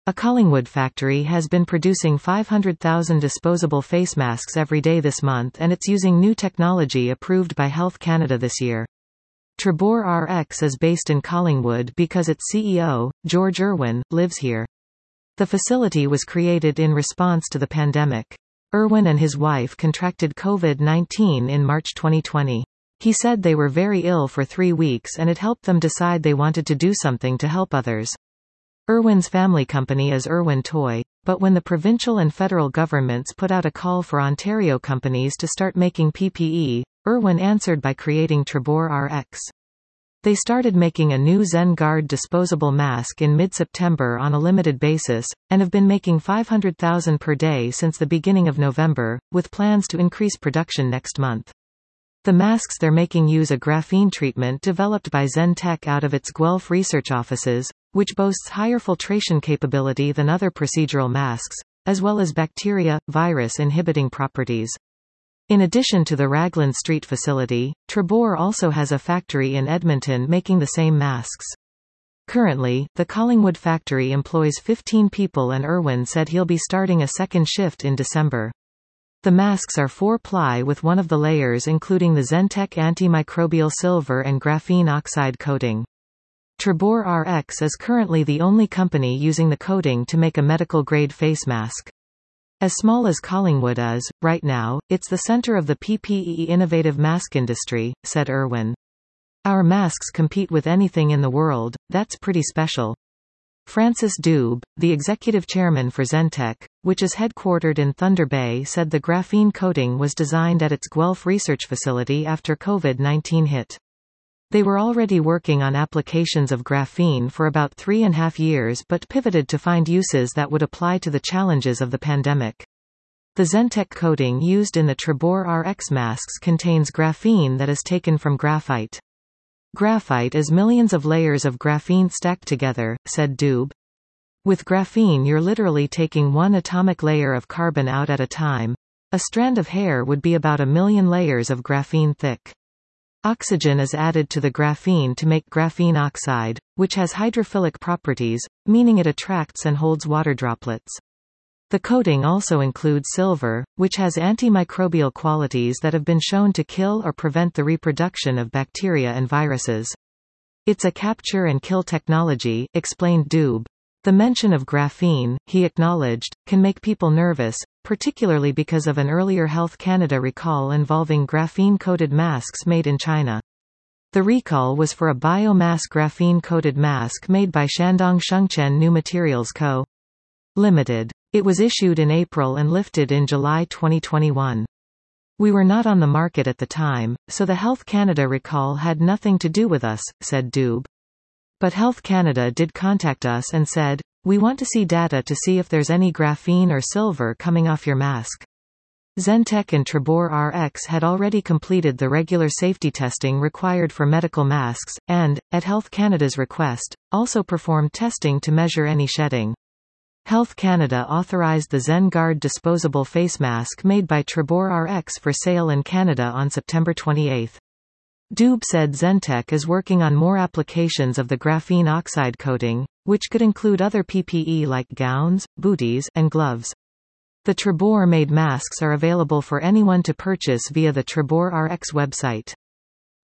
A Collingwood factory has been producing 500,000 disposable face masks every day this month, and it's using new technology approved by Health Canada this year. Trebor RX is based in Collingwood because its CEO, George Irwin, lives here. The facility was created in response to the pandemic. Irwin and his wife contracted COVID-19 in March 2020. He said they were very ill for 3 weeks and it helped them decide they wanted to do something to help others. Irwin's family company is Irwin Toy, but when the provincial and federal governments put out a call for Ontario companies to start making PPE, Irwin answered by creating Trebor RX. They started making a new ZenGuard disposable mask in mid-September on a limited basis, and have been making 500,000 per day since the beginning of November, with plans to increase production next month. The masks they're making use a graphene treatment developed by ZenTech out of its Guelph research offices, which boasts higher filtration capability than other procedural masks, as well as bacteria, virus-inhibiting properties. In addition to the Raglan Street facility, Trebor also has a factory in Edmonton making the same masks. Currently, the Collingwood factory employs 15 people and Irwin said he'll be starting a second shift in December. The masks are 4-ply with one of the layers including the ZenTech antimicrobial silver and graphene oxide coating. Trebor RX is currently the only company using the coating to make a medical-grade face mask. As small as Collingwood is, right now, it's the center of the PPE innovative mask industry, said Irwin. Our masks compete with anything in the world, that's pretty special. Francis Dube, the executive chairman for ZenTech, which is headquartered in Thunder Bay, said the graphene coating was designed at its Guelph research facility after COVID-19 hit. They were already working on applications of graphene for about 3.5 years but pivoted to find uses that would apply to the challenges of the pandemic. The ZenTech coating used in the Trebor RX masks contains graphene that is taken from graphite. Graphite is millions of layers of graphene stacked together, said Dube. With graphene you're literally taking one atomic layer of carbon out at a time. A strand of hair would be about 1 million layers of graphene thick. Oxygen is added to the graphene to make graphene oxide, which has hydrophilic properties, meaning it attracts and holds water droplets. The coating also includes silver, which has antimicrobial qualities that have been shown to kill or prevent the reproduction of bacteria and viruses. It's a capture and kill technology, explained Dube. The mention of graphene, he acknowledged, can make people nervous, particularly because of an earlier Health Canada recall involving graphene-coated masks made in China. The recall was for a biomass graphene-coated mask made by Shandong Shengchen New Materials Co. Limited. It was issued in April and lifted in July 2021. We were not on the market at the time, so the Health Canada recall had nothing to do with us, said Dube. But Health Canada did contact us and said, "We want to see data to see if there's any graphene or silver coming off your mask." ZenTech and Trebor RX had already completed the regular safety testing required for medical masks, and, at Health Canada's request, also performed testing to measure any shedding. Health Canada authorized the ZenGuard disposable face mask made by Trebor RX for sale in Canada on September 28. Dube said ZenTech is working on more applications of the graphene oxide coating, which could include other PPE like gowns, booties, and gloves. The Trebor-made masks are available for anyone to purchase via the Trebor RX website.